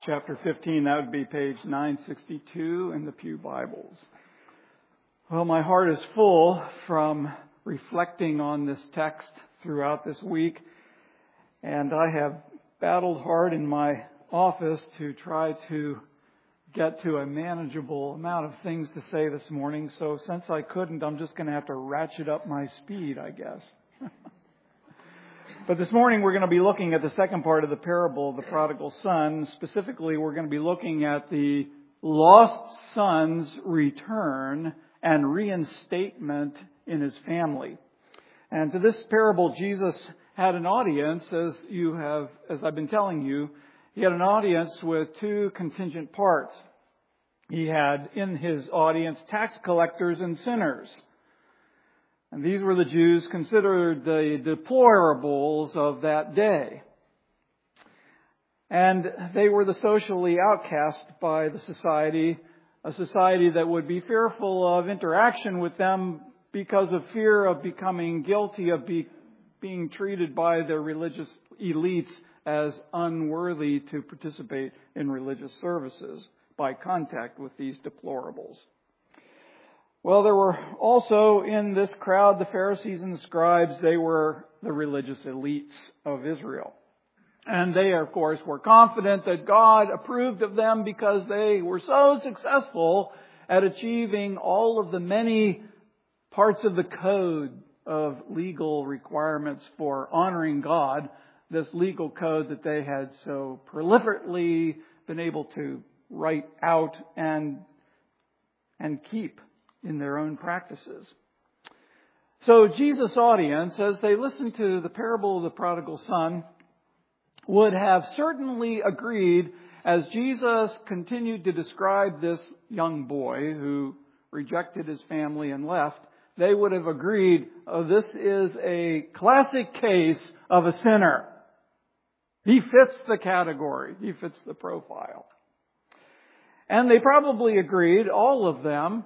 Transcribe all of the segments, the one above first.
Chapter 15, that would be page 962 in the Pew Bibles. Well, my heart is full from reflecting on this text throughout this week, and I have battled hard in my office to try to get to a manageable amount of things to say this morning. So since I couldn't, I'm just going to have to ratchet up my speed, I guess. But this morning we're going to be looking at the second part of the parable of the prodigal son. Specifically, we're going to be looking at the lost son's return and reinstatement in his family. And to this parable, Jesus had an audience, as I've been telling you, he had an audience with two contingent parts. He had in his audience tax collectors and sinners. And these were the Jews considered the deplorables of that day. And they were the socially outcast by the society, a society that would be fearful of interaction with them because of fear of becoming guilty of being treated by their religious elites as unworthy to participate in religious services by contact with these deplorables. Well, there were also in this crowd the Pharisees and the scribes. They were the religious elites of Israel. And they, of course, were confident that God approved of them because they were so successful at achieving all of the many parts of the code of legal requirements for honoring God, this legal code that they had so prolifically been able to write out and keep in their own practices. So Jesus' audience, as they listened to the parable of the prodigal son, would have certainly agreed, as Jesus continued to describe this young boy who rejected his family and left, they would have agreed, oh, this is a classic case of a sinner. He fits the category. He fits the profile. And they probably agreed, all of them,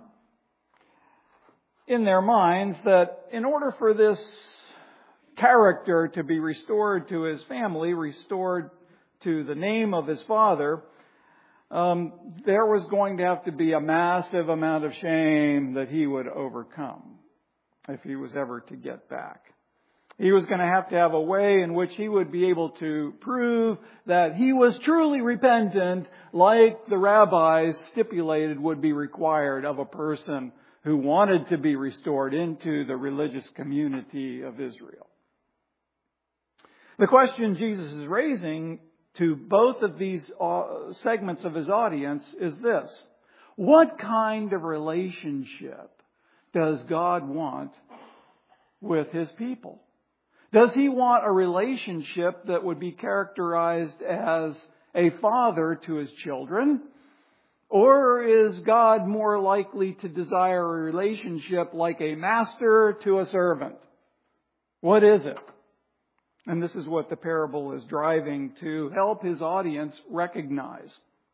in their minds, that in order for this character to be restored to his family, restored to the name of his father, there was going to have to be a massive amount of shame that he would overcome if he was ever to get back. He was going to have a way in which he would be able to prove that he was truly repentant, like the rabbis stipulated would be required of a person who wanted to be restored into the religious community of Israel. The question Jesus is raising to both of these segments of his audience is this: what kind of relationship does God want with his people? Does he want a relationship that would be characterized as a father to his children? Or is God more likely to desire a relationship like a master to a servant? What is it? And this is what the parable is driving to help his audience recognize.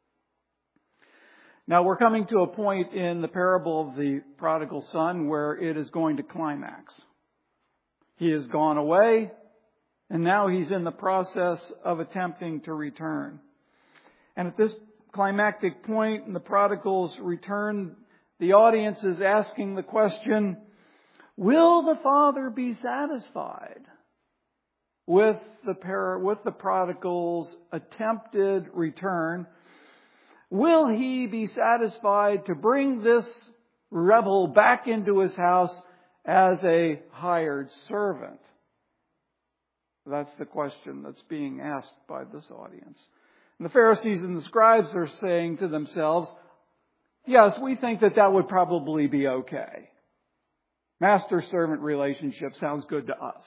Now we're coming to a point in the parable of the prodigal son where it is going to climax. He has gone away, and now he's in the process of attempting to return. And at this climactic point in the prodigal's return, the audience is asking the question, will the father be satisfied with the prodigal's attempted return? Will he be satisfied to bring this rebel back into his house as a hired servant? That's the question that's being asked by this audience. And the Pharisees and the scribes are saying to themselves, yes, we think that would probably be okay. Master-servant relationship sounds good to us.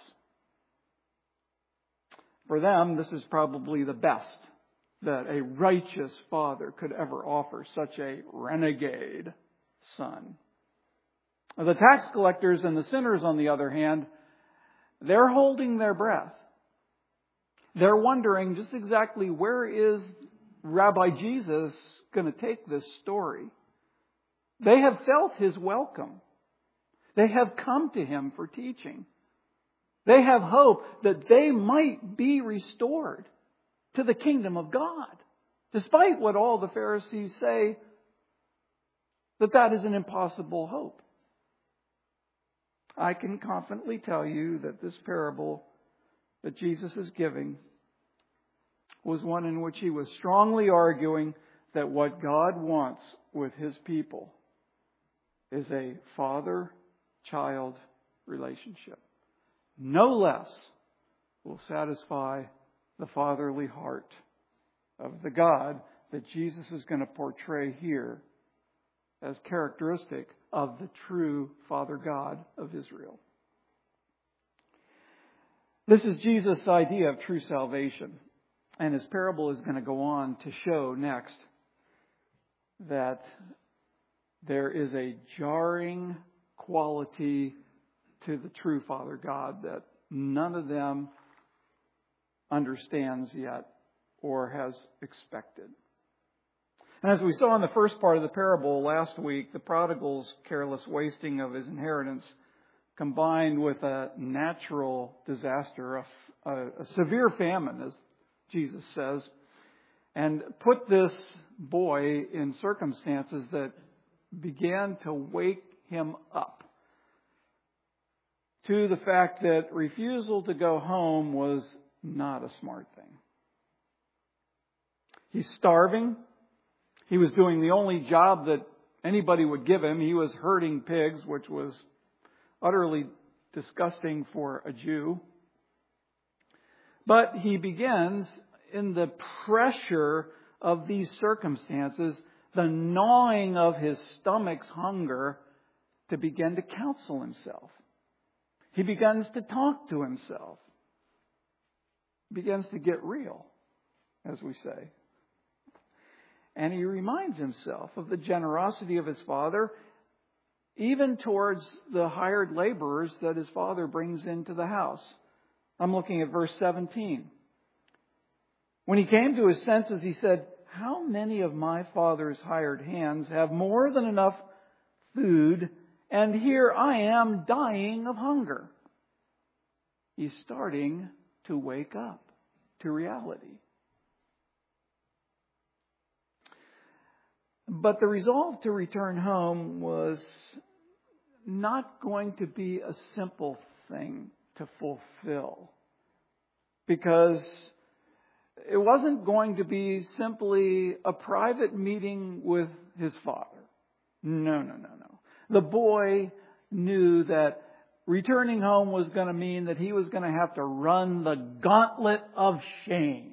For them, this is probably the best that a righteous father could ever offer such a renegade son. The tax collectors and the sinners, on the other hand, they're holding their breath. They're wondering just exactly where is Rabbi Jesus going to take this story. They have felt his welcome. They have come to him for teaching. They have hope that they might be restored to the kingdom of God, Despite what all the Pharisees say, that is an impossible hope. I can confidently tell you that this parable that Jesus is giving was one in which he was strongly arguing that what God wants with his people is a father-child relationship. No less will satisfy the fatherly heart of the God that Jesus is going to portray here as characteristic of the true Father God of Israel. This is Jesus' idea of true salvation. And his parable is going to go on to show next that there is a jarring quality to the true Father God that none of them understands yet or has expected. And as we saw in the first part of the parable last week, the prodigal's careless wasting of his inheritance combined with a natural disaster, a severe famine, as Jesus says, and put this boy in circumstances that began to wake him up to the fact that refusal to go home was not a smart thing. He's starving. He was doing the only job that anybody would give him. He was herding pigs, which was utterly disgusting for a Jew. But he begins, in the pressure of these circumstances, the gnawing of his stomach's hunger, to begin to counsel himself. He begins to talk to himself. He begins to get real, as we say. And he reminds himself of the generosity of his father, even towards the hired laborers that his father brings into the house. I'm looking at verse 17. When he came to his senses, he said, "How many of my father's hired hands have more than enough food, and here I am dying of hunger?" He's starting to wake up to reality. But the resolve to return home was not going to be a simple thing to fulfill, because it wasn't going to be simply a private meeting with his father. No. The boy knew that returning home was going to mean that he was going to have to run the gauntlet of shame.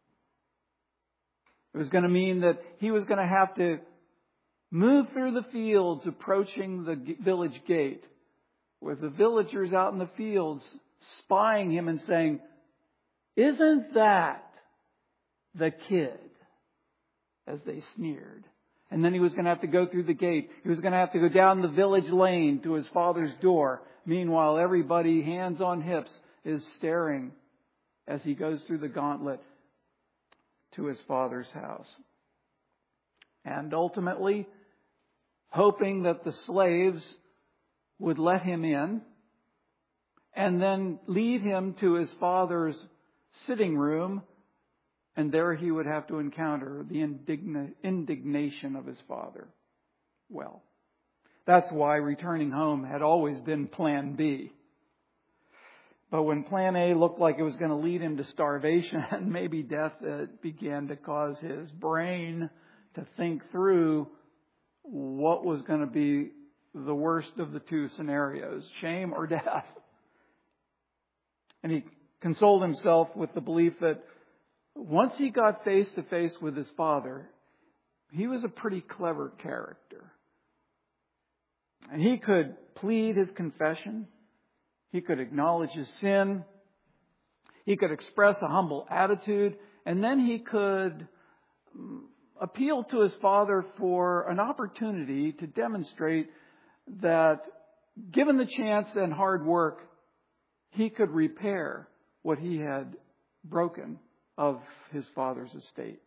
It was going to mean that he was going to have to move through the fields approaching the village gate, with the villagers out in the fields spying him and saying, "Isn't that the kid?" as they sneered. And then he was going to have to go through the gate. He was going to have to go down the village lane to his father's door. Meanwhile, everybody, hands on hips, is staring as he goes through the gauntlet to his father's house. And ultimately, hoping that the slaves would let him in and then lead him to his father's sitting room, and there he would have to encounter the indignation of his father. Well, that's why returning home had always been plan B. But when plan A looked like it was going to lead him to starvation and maybe death, it began to cause his brain to think through what was going to be the worst of the two scenarios, shame or death. And he consoled himself with the belief that once he got face to face with his father, he was a pretty clever character. And he could plead his confession. He could acknowledge his sin. He could express a humble attitude. And then he could appeal to his father for an opportunity to demonstrate that, given the chance and hard work, he could repair what he had broken of his father's estate.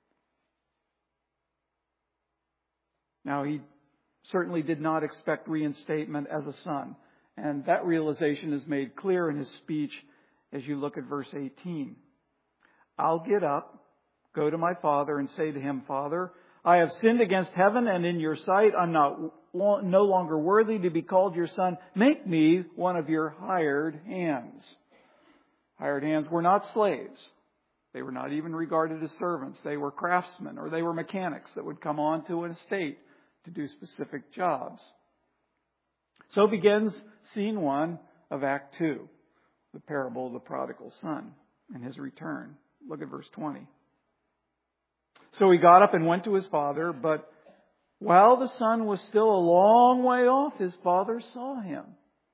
Now, he certainly did not expect reinstatement as a son. And that realization is made clear in his speech as you look at verse 18. "I'll get up go to my father and say to him, Father, I have sinned against heaven and in your sight. I'm no longer worthy to be called your son. Make me one of your hired hands. Hired hands were not slaves. They were not even regarded as servants. They were craftsmen, or they were mechanics that would come onto an estate to do specific jobs. So begins scene 1 of Act 2, the parable of the prodigal son and his return. Look at verse 20. So he got up and went to his father, but while the son was still a long way off, his father saw him.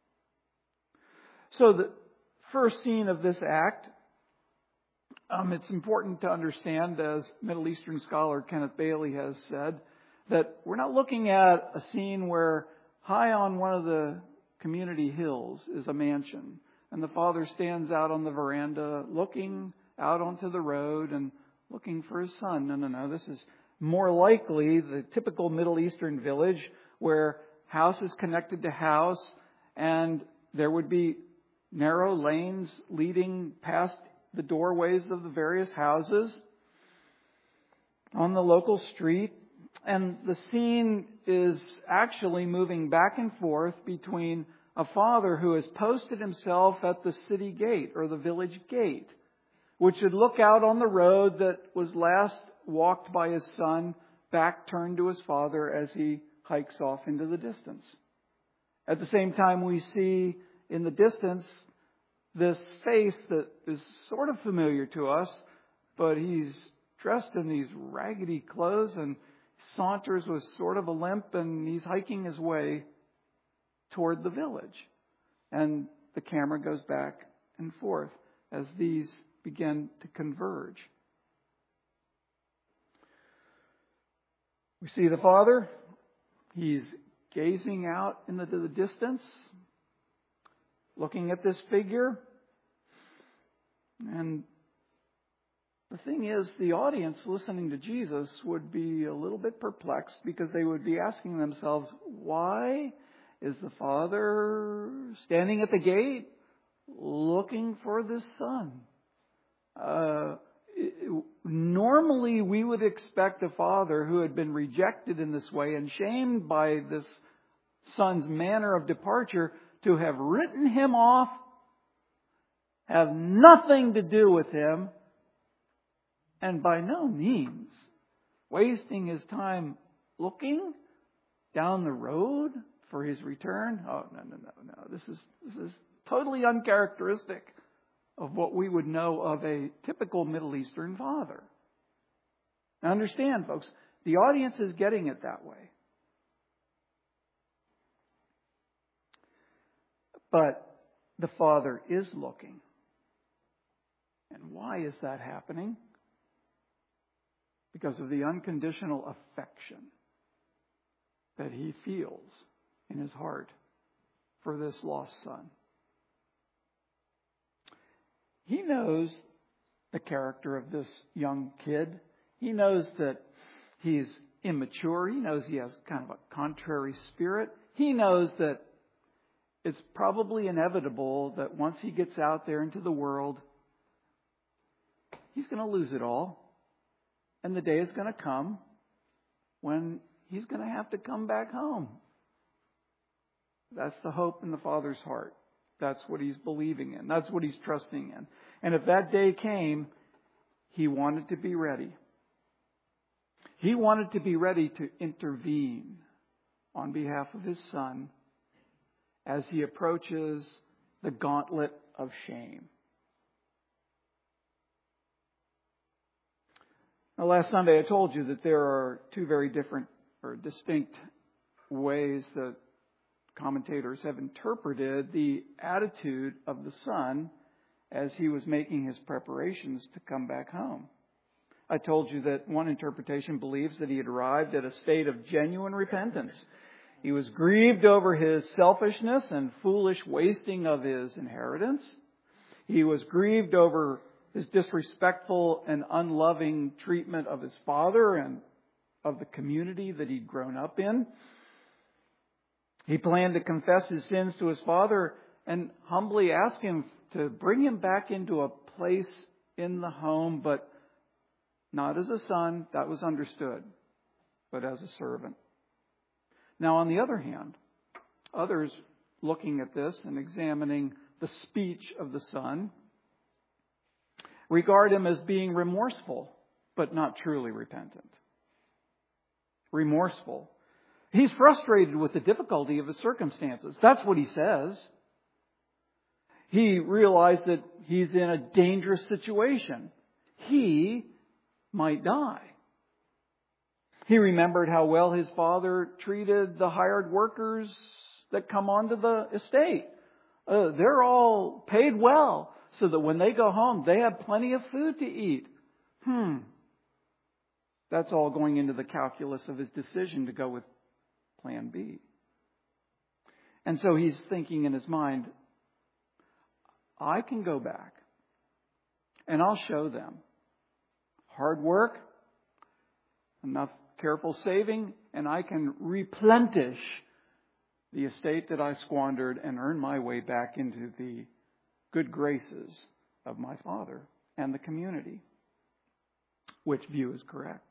So the first scene of this act, it's important to understand, as Middle Eastern scholar Kenneth Bailey has said, that we're not looking at a scene where high on one of the community hills is a mansion, and the father stands out on the veranda looking out onto the road and looking for his son. No. This is more likely the typical Middle Eastern village where house is connected to house, and there would be narrow lanes leading past the doorways of the various houses on the local street. And the scene is actually moving back and forth between a father who has posted himself at the city gate or the village gate, which would look out on the road that was last walked by his son, back turned to his father as he hikes off into the distance. At the same time, we see in the distance this face that is sort of familiar to us, but he's dressed in these raggedy clothes and saunters with sort of a limp, and he's hiking his way toward the village. And the camera goes back and forth as these begin to converge. We see the father. He's gazing out into the distance, looking at this figure. And the thing is, the audience listening to Jesus would be a little bit perplexed, because they would be asking themselves, why is the father standing at the gate looking for this son? Normally, we would expect a father who had been rejected in this way and shamed by this son's manner of departure to have written him off, have nothing to do with him, and by no means wasting his time looking down the road for his return. Oh, no. This is totally uncharacteristic of what we would know of a typical Middle Eastern father. Now understand, folks, the audience is getting it that way. But the father is looking. And why is that happening? Because of the unconditional affection that he feels in his heart for this lost son. He knows the character of this young kid. He knows that he's immature. He knows he has kind of a contrary spirit. He knows that it's probably inevitable that once he gets out there into the world, he's going to lose it all. And the day is going to come when he's going to have to come back home. That's the hope in the Father's heart. That's what he's believing in. That's what he's trusting in. And if that day came, he wanted to be ready. He wanted to be ready to intervene on behalf of his son as he approaches the gauntlet of shame. Now, last Sunday I told you that there are two very different or distinct ways that commentators have interpreted the attitude of the son as he was making his preparations to come back home. I told you that one interpretation believes that he had arrived at a state of genuine repentance. He was grieved over his selfishness and foolish wasting of his inheritance. He was grieved over his disrespectful and unloving treatment of his father and of the community that he'd grown up in. He planned to confess his sins to his father and humbly ask him to bring him back into a place in the home, but Not as a son, that was understood, but as a servant. Now, on the other hand, others looking at this and examining the speech of the son regard him as being remorseful, but not truly repentant. Remorseful. He's frustrated with the difficulty of his circumstances. That's what he says. He realized that he's in a dangerous situation. He might die. He remembered how well his father treated the hired workers that come onto the estate. They're all paid well so that when they go home, they have plenty of food to eat. That's all going into the calculus of his decision to go with plan B. And so he's thinking in his mind, I can go back and I'll show them hard work, enough careful saving, and I can replenish the estate that I squandered and earn my way back into the good graces of my father and the community. Which view is correct?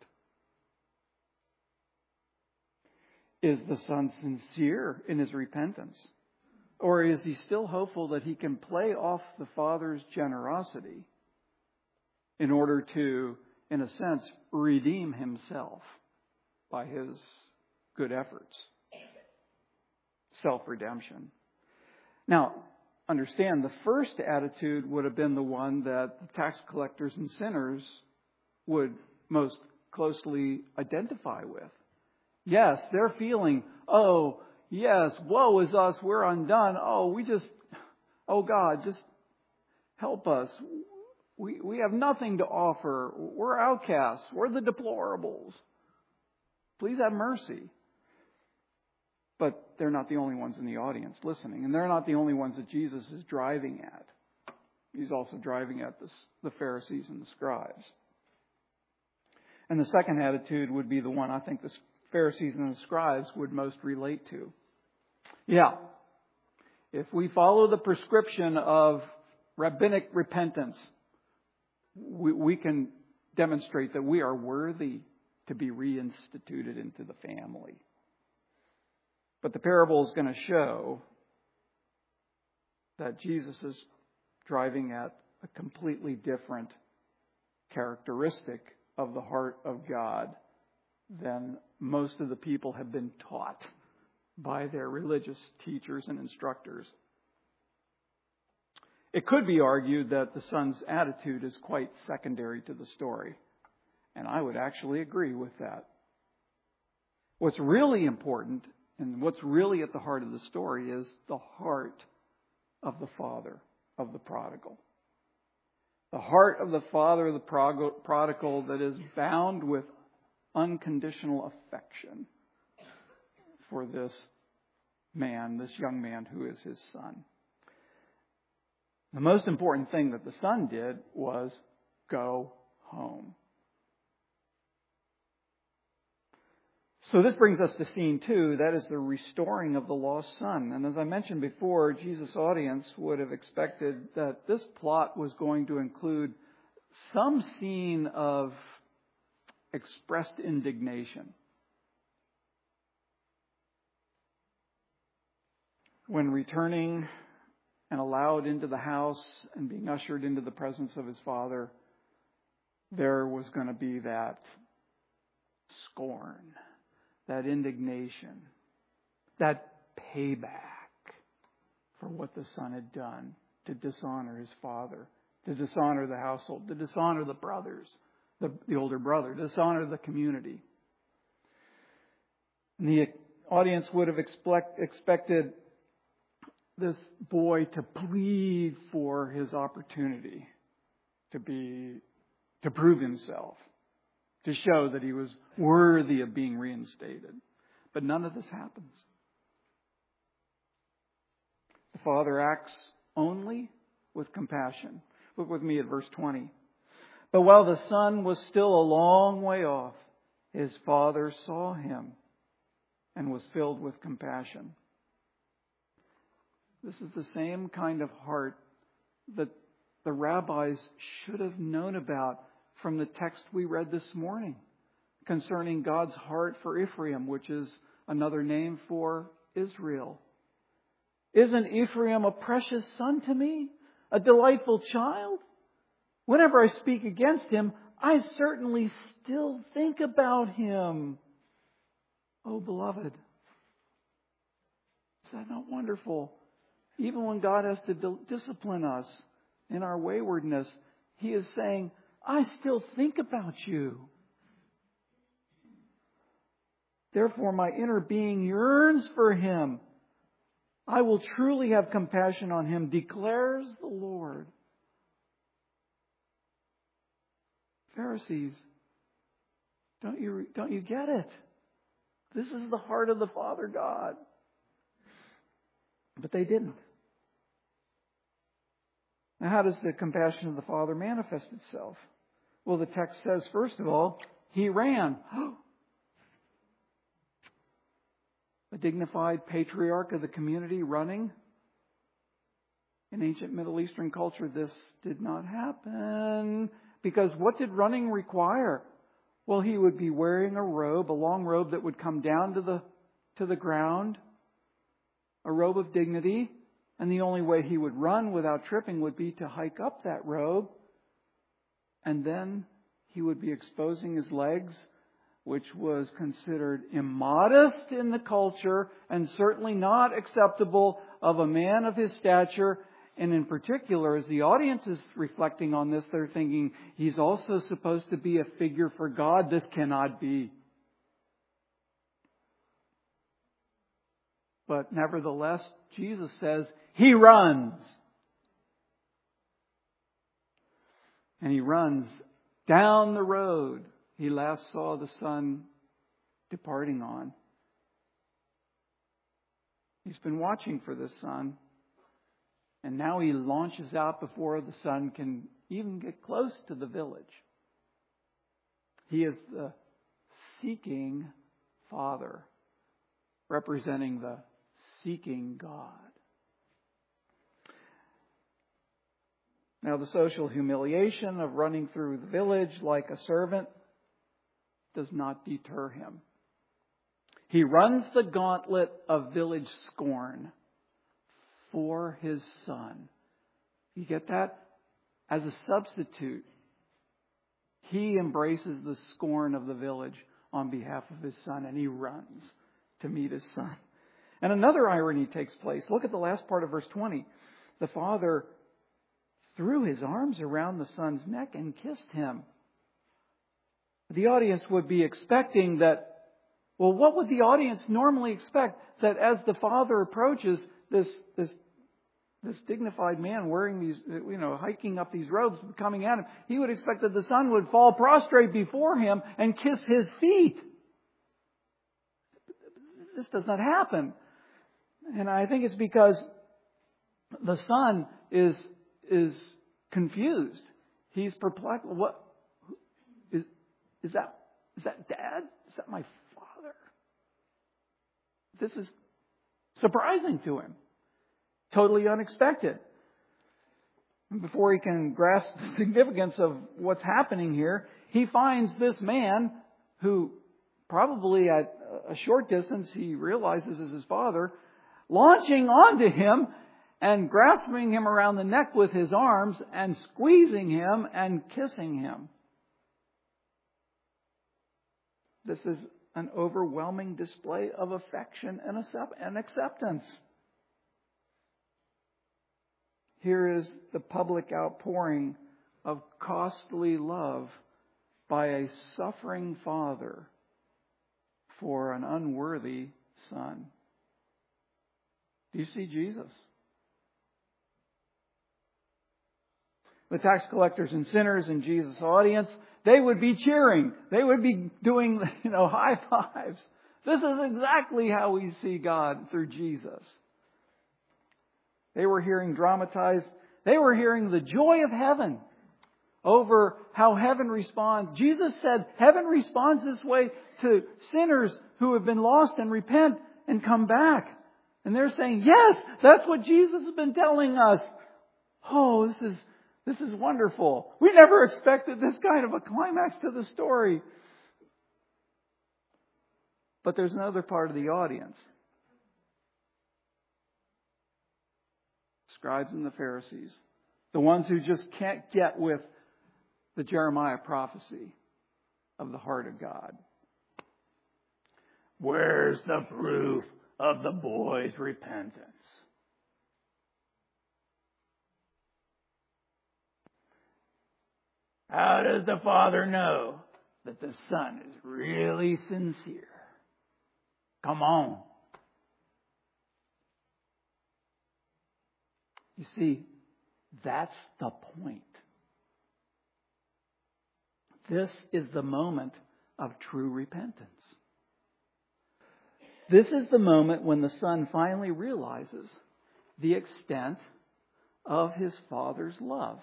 Is the son sincere in his repentance? Or is he still hopeful that he can play off the father's generosity in order to, in a sense, redeem himself by his good efforts? Self-redemption. Now, understand, the first attitude would have been the one that the tax collectors and sinners would most closely identify with. Yes, they're feeling, oh, yes, woe is us, we're undone. Oh God, just help us. We have nothing to offer. We're outcasts. We're the deplorables. Please have mercy. But they're not the only ones in the audience listening. And they're not the only ones that Jesus is driving at. He's also driving at the Pharisees and the scribes. And the second attitude would be the one I think the Pharisees and the scribes would most relate to. Yeah, if we follow the prescription of rabbinic repentance, we can demonstrate that we are worthy to be reinstituted into the family. But the parable is going to show that Jesus is driving at a completely different characteristic of the heart of God than most of the people have been taught by their religious teachers and instructors. It could be argued that the son's attitude is quite secondary to the story. And I would actually agree with that. What's really important and what's really at the heart of the story is the heart of the father of the prodigal. The heart of the father of the prodigal that is bound with unconditional affection for this man, this young man who is his son. The most important thing that the son did was go home. So this brings us to scene 2. That is the restoring of the lost son. And as I mentioned before, Jesus' audience would have expected that this plot was going to include some scene of expressed indignation. When returning and allowed into the house and being ushered into the presence of his father, there was going to be that scorn, that indignation, that payback for what the son had done to dishonor his father, to dishonor the household, to dishonor the brothers, the older brother, to dishonor the community. And the audience would have expected this boy to plead for his opportunity to prove himself, to show that he was worthy of being reinstated. But none of this happens. The father acts only with compassion. Look with me at verse 20. But while the son was still a long way off, his father saw him and was filled with compassion. This is the same kind of heart that the rabbis should have known about from the text we read this morning concerning God's heart for Ephraim, which is another name for Israel. Isn't Ephraim a precious son to me? A delightful child? Whenever I speak against him, I certainly still think about him. Oh, beloved, is that not wonderful? Even when God has to discipline us in our waywardness, He is saying, I still think about you. Therefore, my inner being yearns for him. I will truly have compassion on him, declares the Lord. Pharisees, don't you get it? This is the heart of the Father God. But they didn't. Now, how does the compassion of the Father manifest itself? Well, the text says, first of all, he ran. A dignified patriarch of the community running. In ancient Middle Eastern culture, this did not happen. Because what did running require? Well, he would be wearing a robe, a long robe that would come down to the ground. A robe of dignity. And the only way he would run without tripping would be to hike up that robe. And then he would be exposing his legs, which was considered immodest in the culture and certainly not acceptable of a man of his stature. And in particular, as the audience is reflecting on this, they're thinking, he's also supposed to be a figure for God. This cannot be. But nevertheless, Jesus says, he runs. And he runs down the road he last saw the sun departing on. He's been watching for this sun. And now he launches out before the sun can even get close to the village. He is the seeking Father, representing the seeking God. Now, the social humiliation of running through the village like a servant does not deter him. He runs the gauntlet of village scorn for his son. You get that? As a substitute, he embraces the scorn of the village on behalf of his son, and he runs to meet his son. And another irony takes place. Look at the last part of verse 20. The father threw his arms around the son's neck and kissed him. The audience would be expecting that, well, what would the audience normally expect? That as the father approaches this dignified man wearing these, hiking up these robes, coming at him, he would expect that the son would fall prostrate before him and kiss his feet. This does not happen. And I think it's because the son is confused. He's perplexed. What is that? Is that Dad? Is that my father? This is surprising to him. Totally unexpected. And before he can grasp the significance of what's happening here, he finds this man who probably at a short distance he realizes is his father, launching onto him and grasping him around the neck with his arms and squeezing him and kissing him. This is an overwhelming display of affection and acceptance. Here is the public outpouring of costly love by a suffering father for an unworthy son. Do you see Jesus? The tax collectors and sinners in Jesus' audience, they would be cheering. They would be doing, high fives. This is exactly how we see God through Jesus. They were hearing dramatized. They were hearing the joy of heaven over how heaven responds. Jesus said heaven responds this way to sinners who have been lost and repent and come back. And they're saying, yes, that's what Jesus has been telling us. Oh, this This is wonderful. We never expected this kind of a climax to the story. But there's another part of the audience. Scribes and the Pharisees. The ones who just can't get with the Jeremiah prophecy of the heart of God. Where's the proof of the boy's repentance? How does the Father know that the Son is really sincere? Come on. You see, that's the point. This is the moment of true repentance. This is the moment when the Son finally realizes the extent of his Father's love.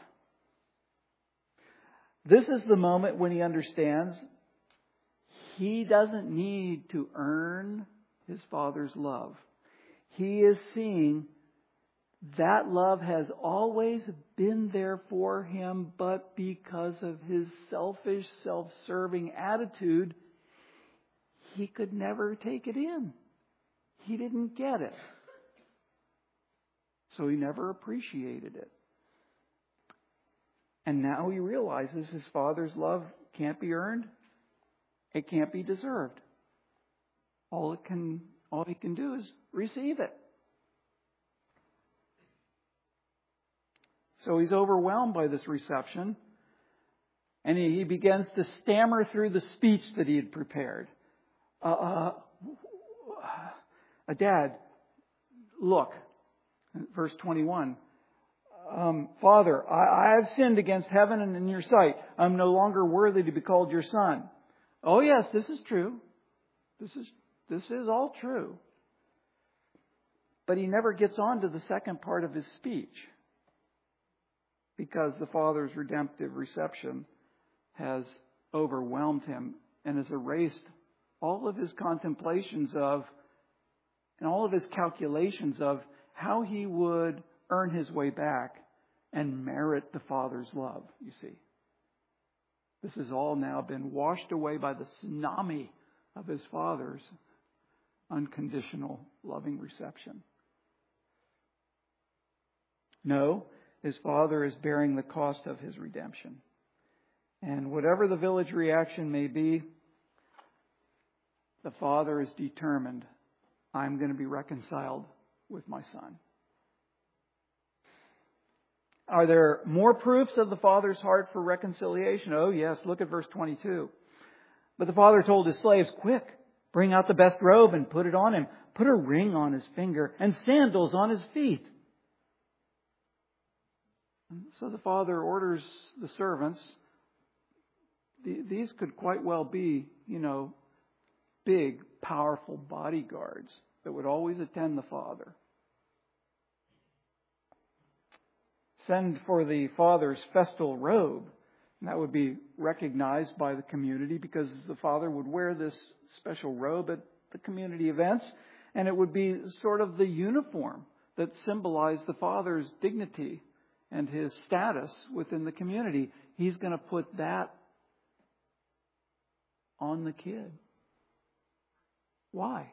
This is the moment when he understands he doesn't need to earn his Father's love. He is seeing that love has always been there for him, but because of his selfish, self-serving attitude, he could never take it in. He didn't get it. So he never appreciated it. And now he realizes his Father's love can't be earned. It can't be deserved. All he can do is receive it. So he's overwhelmed by this reception. And he begins to stammer through the speech that he had prepared. Dad, look, verse 21. Father, I have sinned against heaven and in your sight. I'm no longer worthy to be called your son. Oh yes, this is true. This is all true. But he never gets on to the second part of his speech, because the Father's redemptive reception has overwhelmed him and has erased all of his contemplations of and all of his calculations of how he would earn his way back and merit the Father's love, you see. This has all now been washed away by the tsunami of his Father's unconditional loving reception. No, his Father is bearing the cost of his redemption. And whatever the village reaction may be, the Father is determined, I'm going to be reconciled with my Son. Are there more proofs of the Father's heart for reconciliation? Oh yes, look at verse 22. But the Father told his slaves, quick, bring out the best robe and put it on him. Put a ring on his finger and sandals on his feet. So the Father orders the servants. These could quite well be, big, powerful bodyguards that would always attend the Father. Send for the Father's festal robe. And that would be recognized by the community, because the Father would wear this special robe at the community events. And it would be sort of the uniform that symbolized the Father's dignity and his status within the community. He's going to put that on the kid. Why?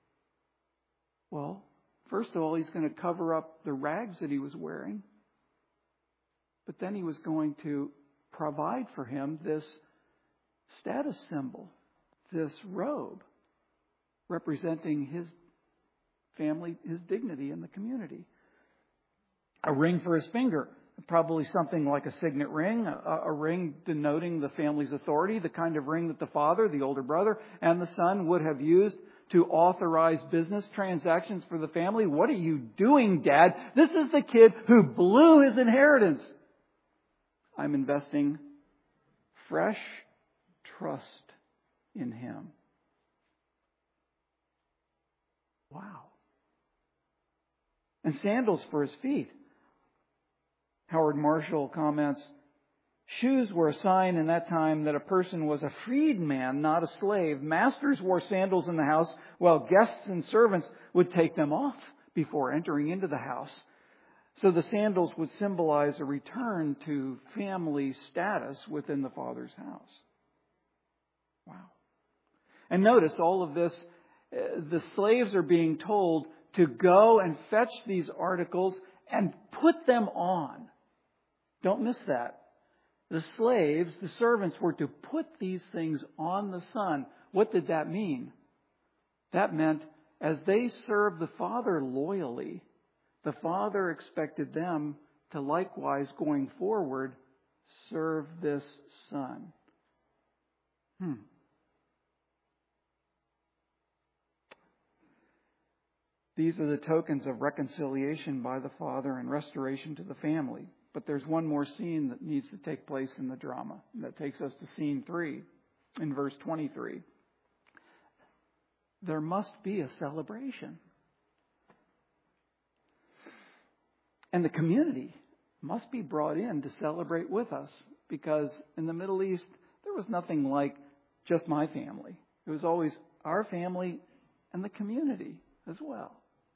Well, first of all, he's going to cover up the rags that he was wearing. But then he was going to provide for him this status symbol, this robe, representing his family, his dignity in the community. A ring for his finger, probably something like a signet ring, a ring denoting the family's authority, the kind of ring that the father, the older brother, and the son would have used to authorize business transactions for the family. What are you doing, Dad? This is the kid who blew his inheritance. I'm investing fresh trust in him. Wow. And sandals for his feet. Howard Marshall comments, shoes were a sign in that time that a person was a freedman, not a slave. Masters wore sandals in the house, while guests and servants would take them off before entering into the house. So the sandals would symbolize a return to family status within the Father's house. Wow. And notice all of this, the slaves are being told to go and fetch these articles and put them on. Don't miss that. The slaves, the servants, were to put these things on the Son. What did that mean? That meant as they served the Father loyally, the Father expected them to likewise, going forward, serve this Son. These are the tokens of reconciliation by the Father and restoration to the family. But there's one more scene that needs to take place in the drama. And that takes us to scene 3 in verse 23. There must be a celebration. And the community must be brought in to celebrate with us. Because in the Middle East, there was nothing like just my family. It was always our family and the community as well.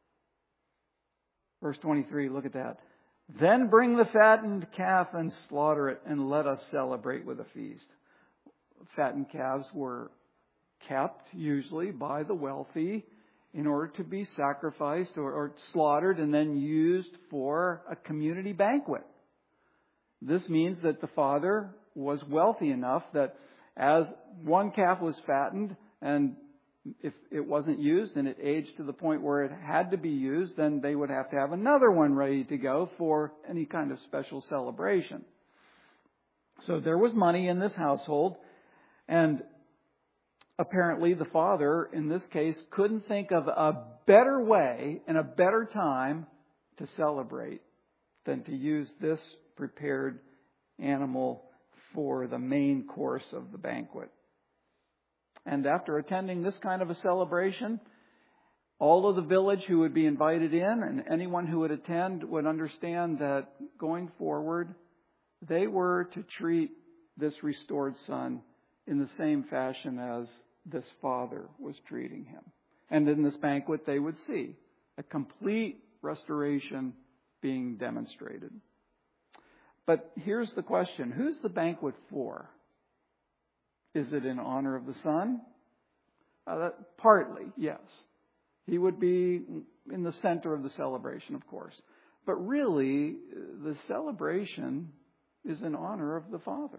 Verse 23, look at that. Then bring the fattened calf and slaughter it, and let us celebrate with a feast. Fattened calves were kept usually by the wealthy in order to be sacrificed or slaughtered and then used for a community banquet. This means that the father was wealthy enough that as one calf was fattened, and if it wasn't used and it aged to the point where it had to be used, then they would have to have another one ready to go for any kind of special celebration. So there was money in this household, and apparently the father, in this case, couldn't think of a better way and a better time to celebrate than to use this prepared animal for the main course of the banquet. And after attending this kind of a celebration, all of the village who would be invited in and anyone who would attend would understand that going forward, they were to treat this restored son in the same fashion as this father was treating him. And in this banquet, they would see a complete restoration being demonstrated. But here's the question. Who's the banquet for? Is it in honor of the Son? Partly, yes. He would be in the center of the celebration, of course. But really, the celebration is in honor of the Father.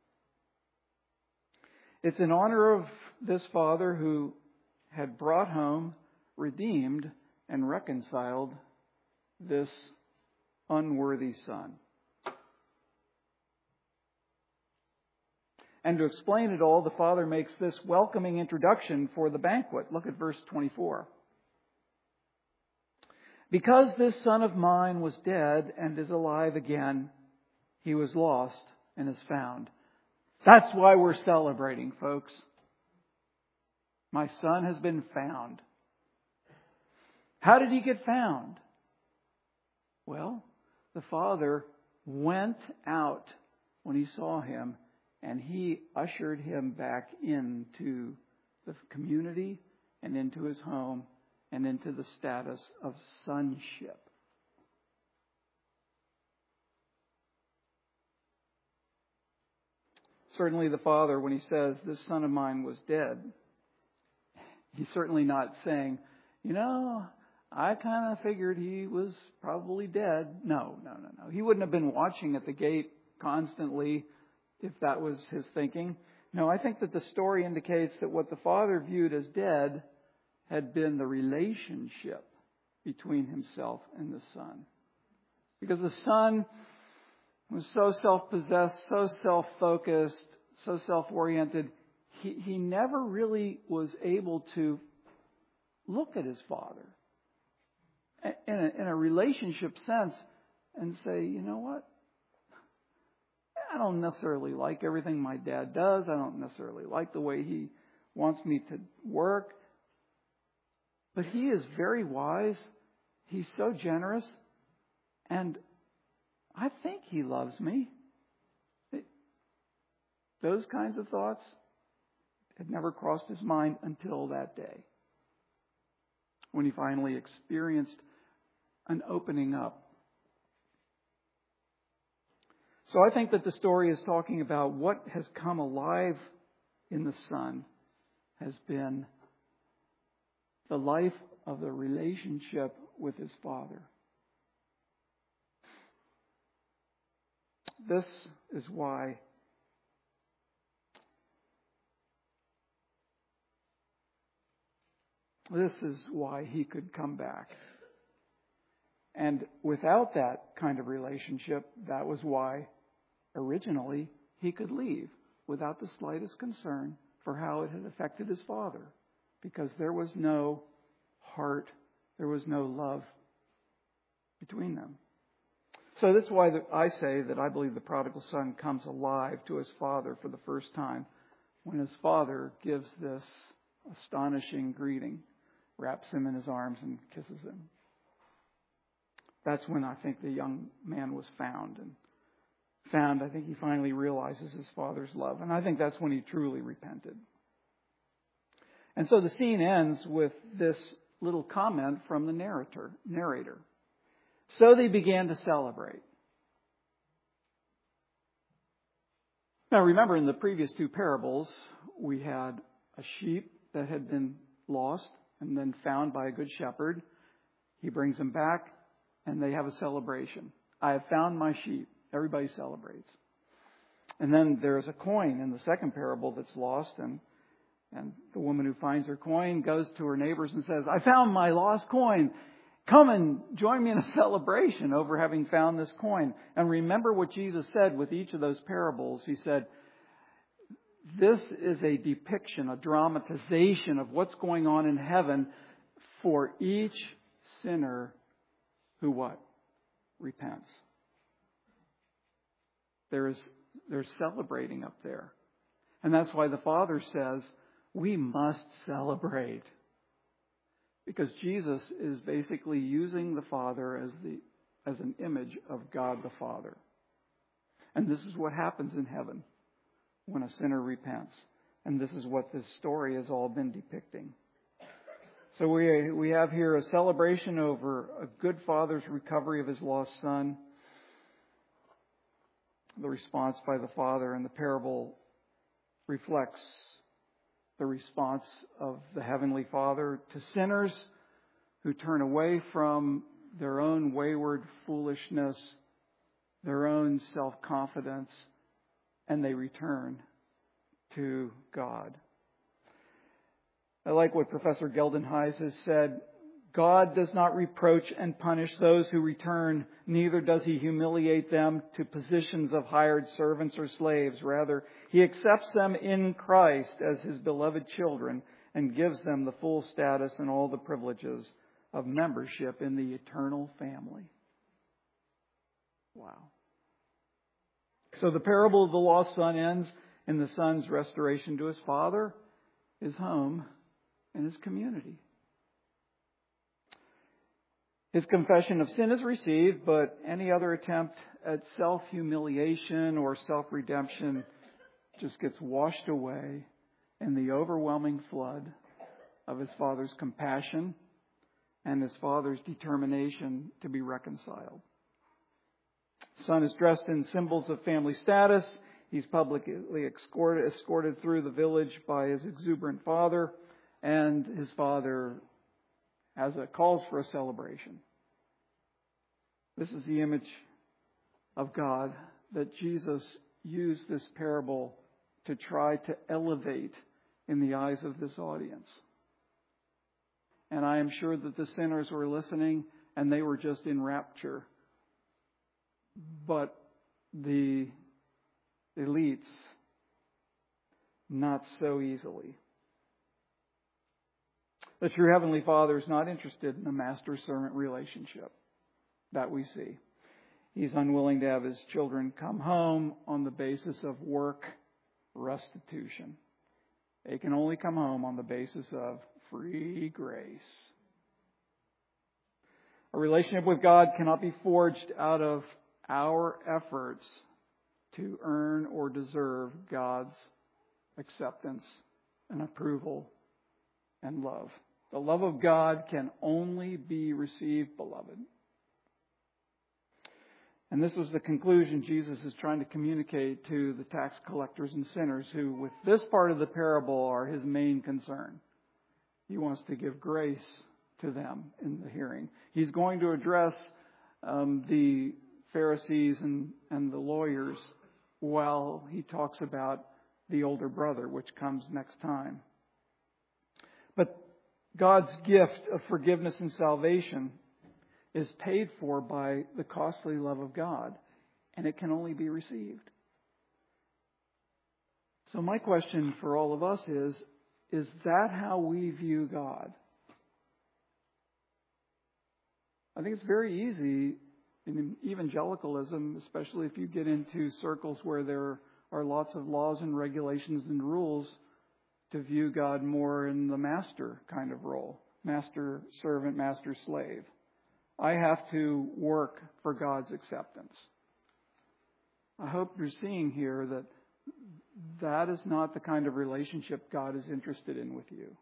It's in honor of this Father who had brought home, redeemed, and reconciled this unworthy Son. And to explain it all, the Father makes this welcoming introduction for the banquet. Look at verse 24. Because this son of mine was dead and is alive again, he was lost and is found. That's why we're celebrating, folks. My son has been found. How did he get found? Well, the Father went out when he saw him, and he ushered him back into the community and into his home and into the status of sonship. Certainly the Father, when he says, this son of mine was dead, he's certainly not saying, I kind of figured he was probably dead. No. He wouldn't have been watching at the gate constantly if that was his thinking. No, I think that the story indicates that what the Father viewed as dead had been the relationship between himself and the Son. Because the Son was so self-possessed, so self-focused, so self-oriented, he never really was able to look at his Father in a relationship sense and say, you know what? I don't necessarily like everything my dad does. I don't necessarily like the way he wants me to work. But he is very wise. He's so generous. And I think he loves me. Those kinds of thoughts had never crossed his mind until that day, when he finally experienced an opening up So I think that the story is talking about what has come alive in the Son has been the life of the relationship with His Father. This is why He could come back. And without that kind of relationship, that was why originally He could leave without the slightest concern for how it had affected His Father. Because there was no heart, there was no love between them. So that's why I say that I believe the prodigal son comes alive to his father for the first time when his father gives this astonishing greeting, wraps him in his arms and kisses him. That's when I think the young man was found. I think he finally realizes his father's love. And I think that's when he truly repented. And so the scene ends with this little comment from the narrator. So they began to celebrate. Now remember, in the previous two parables, we had a sheep that had been lost and then found by a good shepherd. He brings them back and they have a celebration. I have found my sheep. Everybody celebrates. And then there's a coin in the second parable that's lost, and the woman who finds her coin goes to her neighbors and says, I found my lost coin. Come and join me in a celebration over having found this coin. And remember what Jesus said with each of those parables. He said, this is a depiction, a dramatization of what's going on in heaven for each sinner who what? Repents. They're celebrating up there. And that's why the Father says, we must celebrate. Because Jesus is basically using the Father as an image of God the Father. And this is what happens in heaven when a sinner repents. And this is what this story has all been depicting. So we have here a celebration over a good father's recovery of his lost son. The response by the Father in the parable reflects the response of the Heavenly Father to sinners who turn away from their own wayward foolishness, their own self-confidence, and they return to God. I like what Professor Geldenhuys has said. God does not reproach and punish those who return, neither does He humiliate them to positions of hired servants or slaves. Rather, He accepts them in Christ as His beloved children and gives them the full status and all the privileges of membership in the eternal family. Wow. So the parable of the lost son ends in the son's restoration to his father, his home, and his community. His confession of sin is received, but any other attempt at self-humiliation or self-redemption just gets washed away in the overwhelming flood of his father's compassion and his father's determination to be reconciled. The son is dressed in symbols of family status. He's publicly escorted through the village by his exuberant father, and his father calls for a celebration. This is the image of God that Jesus used this parable to try to elevate in the eyes of this audience. And I am sure that the sinners were listening and they were just in rapture. But the elites, not so easily. The true Heavenly Father is not interested in a master-servant relationship that we see. He's unwilling to have His children come home on the basis of work restitution. They can only come home on the basis of free grace. A relationship with God cannot be forged out of our efforts to earn or deserve God's acceptance and approval and love. The love of God can only be received, beloved. And this was the conclusion Jesus is trying to communicate to the tax collectors and sinners who, with this part of the parable, are his main concern. He wants to give grace to them in the hearing. He's going to address the Pharisees and the lawyers while he talks about the older brother, which comes next time. But God's gift of forgiveness and salvation is paid for by the costly love of God, and it can only be received. So my question for all of us is that how we view God? I think it's very easy in evangelicalism, especially if you get into circles where there are lots of laws and regulations and rules, to view God more in the master kind of role. Master servant, master slave. I have to work for God's acceptance. I hope you're seeing here that that is not the kind of relationship God is interested in with you.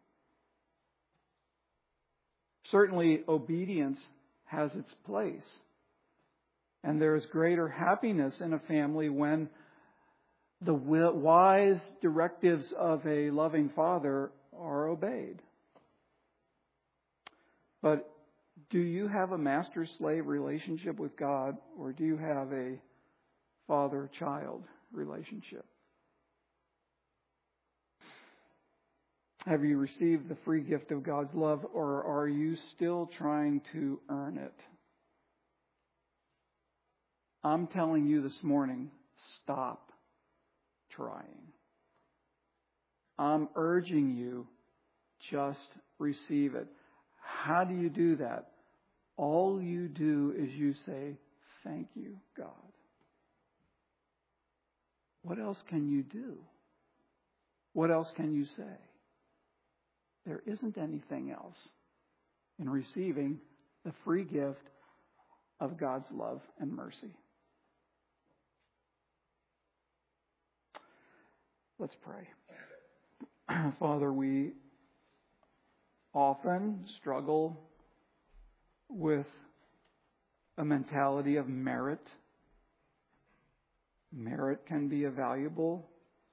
Certainly, obedience has its place. And there is greater happiness in a family when the wise directives of a loving father are obeyed. But do you have a master-slave relationship with God, or do you have a father-child relationship? Have you received the free gift of God's love, or are you still trying to earn it? I'm telling you this morning, stop trying. I'm urging you, just receive it. How do you do that? All you do is you say, thank you, God. What else can you do? What else can you say? There isn't anything else in receiving the free gift of God's love and mercy. Let's pray. Father, we often struggle with a mentality of merit. Merit can be a valuable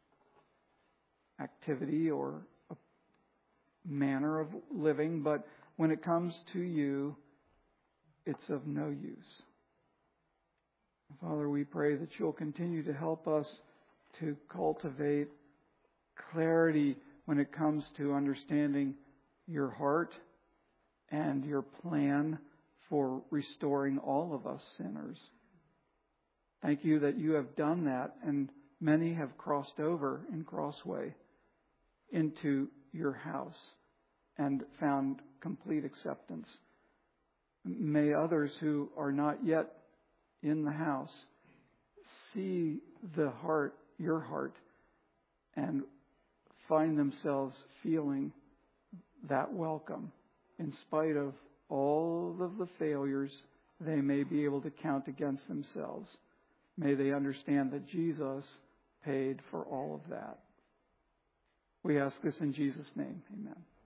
activity or a manner of living, but when it comes to you, it's of no use. Father, we pray that you'll continue to help us to cultivate clarity when it comes to understanding your heart and your plan for restoring all of us sinners. Thank you that you have done that, and many have crossed over in Crossway into your house and found complete acceptance. May others who are not yet in the house see the heart, your heart, and find themselves feeling that welcome in spite of all of the failures they may be able to count against themselves. May they understand that Jesus paid for all of that. We ask this in Jesus' name. Amen.